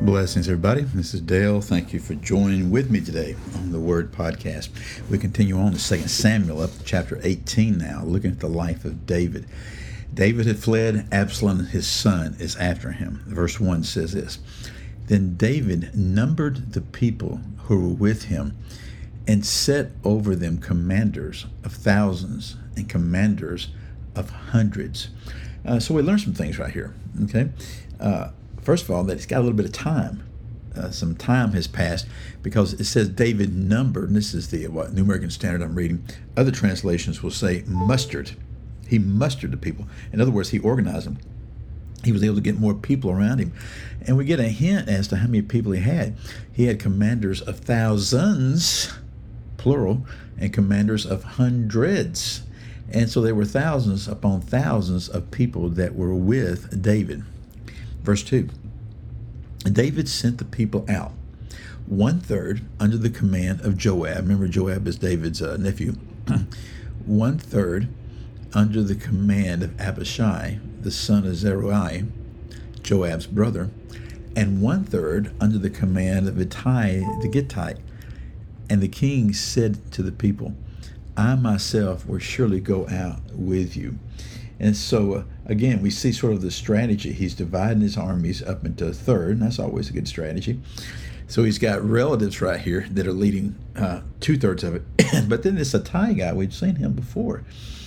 Blessings, everybody. This is Dale. Thank you for joining with me today on the Word Podcast. We continue on to 2 Samuel, up to chapter 18 now, looking at the life of David. David had fled. Absalom, his son, is after him. Verse 1 says this: Then David numbered the people who were with him and set over them commanders of thousands and commanders of hundreds. So we learn some things right here, okay? First of all, that he's got a little bit of time. Some time has passed because it says David numbered, and this is the New American Standard I'm reading. Other translations will say mustered. He mustered the people. In other words, he organized them. He was able to get more people around him. And we get a hint as to how many people he had. He had commanders of thousands, plural, and commanders of hundreds. And so there were thousands upon thousands of people that were with David. Verse 2, David sent the people out, 1/3 under the command of Joab. Remember, Joab is David's nephew. 1/3 under the command of Abishai, the son of Zeruiah, Joab's brother, and 1/3 under the command of Ittai the Gittite. And the king said to the people, I myself will surely go out with you. And so, again, we see sort of the strategy. He's dividing his armies up into a third, and that's always a good strategy. So he's got relatives right here that are leading 2/3 of it. But then this Ittai guy, we've seen him before.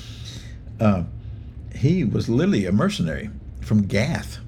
He was literally a mercenary from Gath.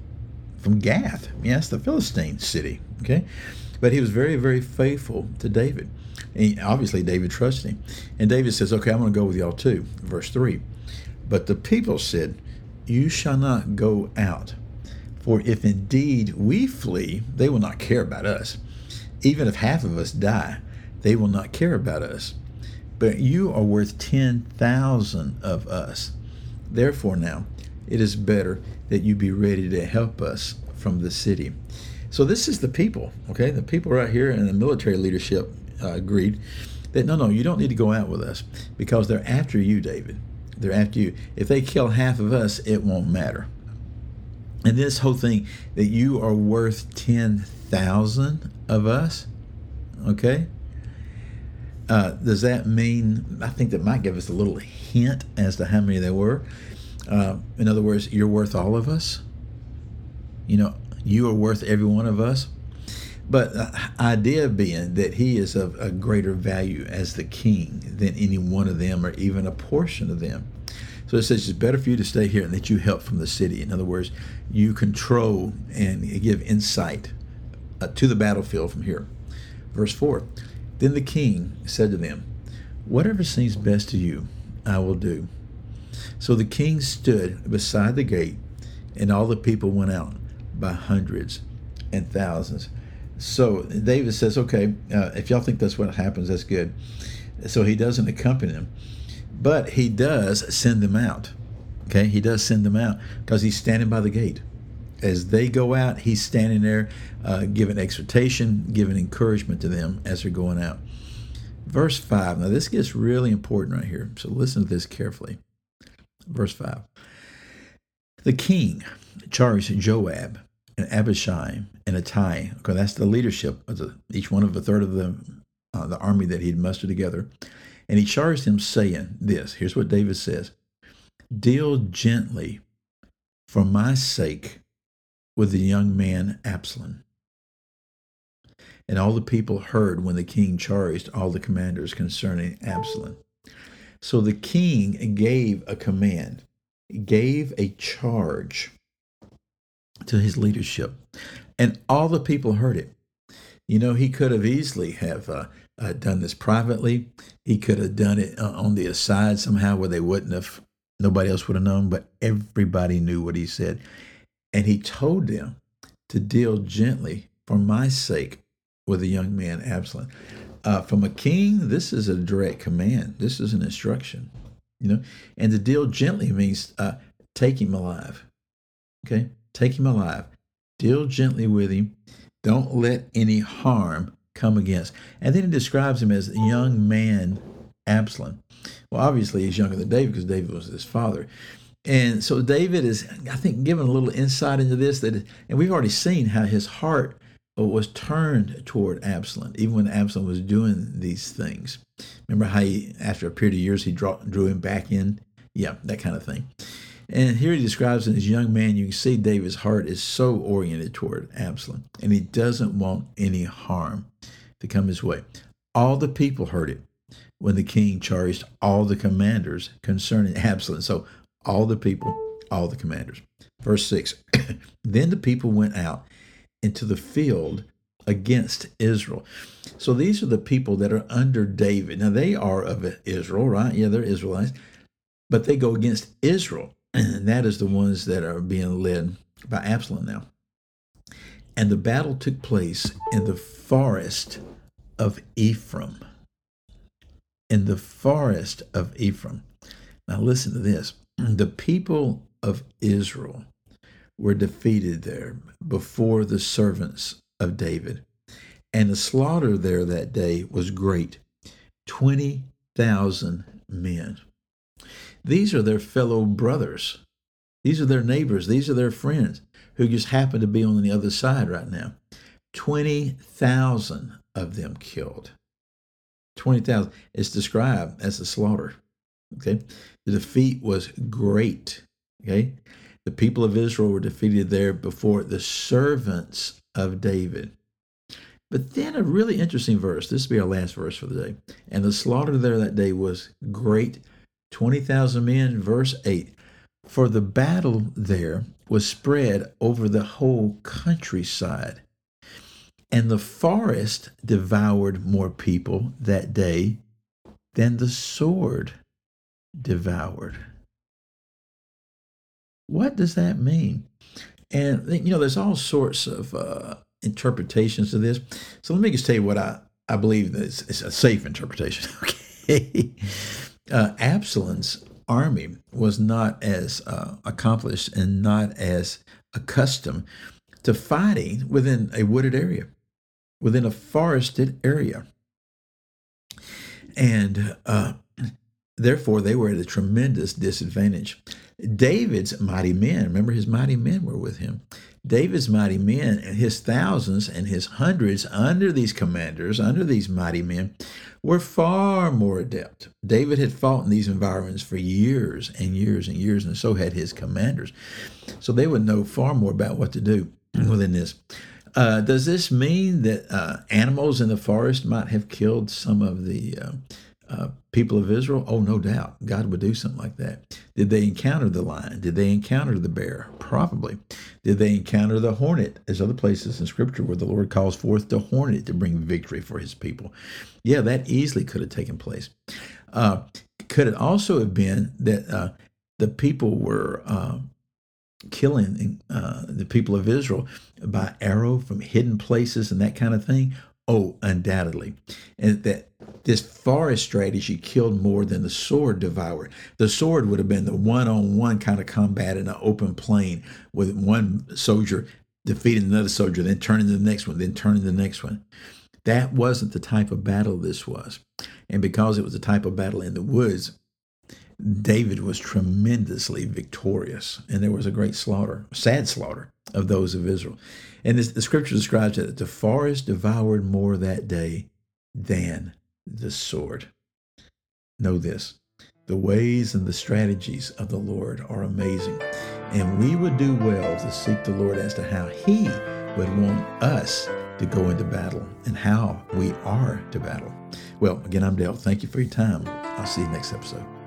Yes, the Philistine city, okay? But he was very, very faithful to David. And obviously, David trusted him. And David says, okay, I'm going to go with y'all too. Verse 3. But the people said, you shall not go out, for if indeed we flee, they will not care about us. Even if half of us die, they will not care about us. But you are worth 10,000 of us. Therefore now, it is better that you be ready to help us from the city. So this is the people, okay? The people right here and the military leadership agreed that, no, you don't need to go out with us because they're after you, David. They're after you. If they kill half of us, it won't matter. And this whole thing that you are worth 10,000 of us, okay? Does that mean, I think that might give us a little hint as to how many there were. In other words, you're worth all of us. You know, you are worth every one of us. But the idea being that he is of a greater value as the king than any one of them or even a portion of them. So it says it's better for you to stay here and that you help from the city. In other words, you control and give insight to the battlefield from here. Verse 4, Then the king said to them, Whatever seems best to you, I will do. So the king stood beside the gate, and all the people went out by hundreds and thousands. So David says, okay, if y'all think that's what happens, that's good. So he doesn't accompany them, but he does send them out. Okay, he does send them out because he's standing by the gate. As they go out, he's standing there giving exhortation, giving encouragement to them as they're going out. Verse 5, now this gets really important right here, so listen to this carefully. Verse 5, the king charged Joab and Abishai and Ittai, okay, that's the leadership of each one of a third of the army that he'd mustered together. And he charged them saying this, here's what David says, Deal gently for my sake with the young man Absalom. And all the people heard when the king charged all the commanders concerning Absalom. So the king gave a command, gave a charge to his leadership, and all the people heard it. You know, he could have easily have done this privately. He could have done it on the aside somehow where they wouldn't have, nobody else would have known, but everybody knew what he said. And he told them to deal gently for my sake with the young man Absalom. From a king, this is a direct command. This is an instruction, you know. And to deal gently means take him alive, okay? Take him alive. Deal gently with him. Don't let any harm come against. And then he describes him as a young man Absalom. Well, obviously he's younger than David because David was his father. And so David is, I think, given a little insight into this, and we've already seen how his heart was turned toward Absalom, even when Absalom was doing these things. Remember how after a period of years, he drew him back in? Yeah, that kind of thing. And here he describes in his young man, you can see David's heart is so oriented toward Absalom, and he doesn't want any harm to come his way. All the people heard it when the king charged all the commanders concerning Absalom. So all the people, all the commanders. Verse 6, then the people went out into the field against Israel. So these are the people that are under David. Now they are of Israel, right? Yeah, they're Israelites, but they go against Israel. And that is the ones that are being led by Absalom now. And the battle took place in the forest of Ephraim. In the forest of Ephraim. Now listen to this. The people of Israel were defeated there before the servants of David. And the slaughter there that day was great. 20,000 men. These are their fellow brothers. These are their neighbors. These are their friends who just happen to be on the other side right now. 20,000 of them killed. 20,000. It's described as a slaughter. Okay. The defeat was great. Okay. The people of Israel were defeated there before the servants of David. But then a really interesting verse. This will be our last verse for the day. And the slaughter there that day was great. 20,000 men, verse 8. For the battle there was spread over the whole countryside, and the forest devoured more people that day than the sword devoured. What does that mean? And, there's all sorts of interpretations of this. So let me just tell you what I believe is a safe interpretation. Okay. Absalom's army was not as accomplished and not as accustomed to fighting within a wooded area, within a forested area. And therefore, they were at a tremendous disadvantage. David's mighty men, remember his mighty men were with him. David's mighty men and his thousands and his hundreds under these commanders, under these mighty men, were far more adept. David had fought in these environments for years and years and years, and so had his commanders. So they would know far more about what to do within this. Does this mean that animals in the forest might have killed some of the people of Israel? Oh, no doubt. God would do something like that. Did they encounter the lion? Did they encounter the bear? Probably. Did they encounter the hornet? There's other places in Scripture where the Lord calls forth the hornet to bring victory for his people. Yeah, that easily could have taken place. Could it also have been that the people were killing the people of Israel by arrow from hidden places and that kind of thing? Oh, undoubtedly. And that this forest strategy killed more than the sword devoured. The sword would have been the one-on-one kind of combat in an open plain with one soldier defeating another soldier, then turning to the next one, then turning to the next one. That wasn't the type of battle this was. And because it was the type of battle in the woods, David was tremendously victorious. And there was a great slaughter, sad slaughter of those of Israel. And the scripture describes that the forest devoured more that day than the sword. Know this, the ways and the strategies of the Lord are amazing. And we would do well to seek the Lord as to how he would want us to go into battle and how we are to battle. Well, again, I'm Dale. Thank you for your time. I'll see you next episode.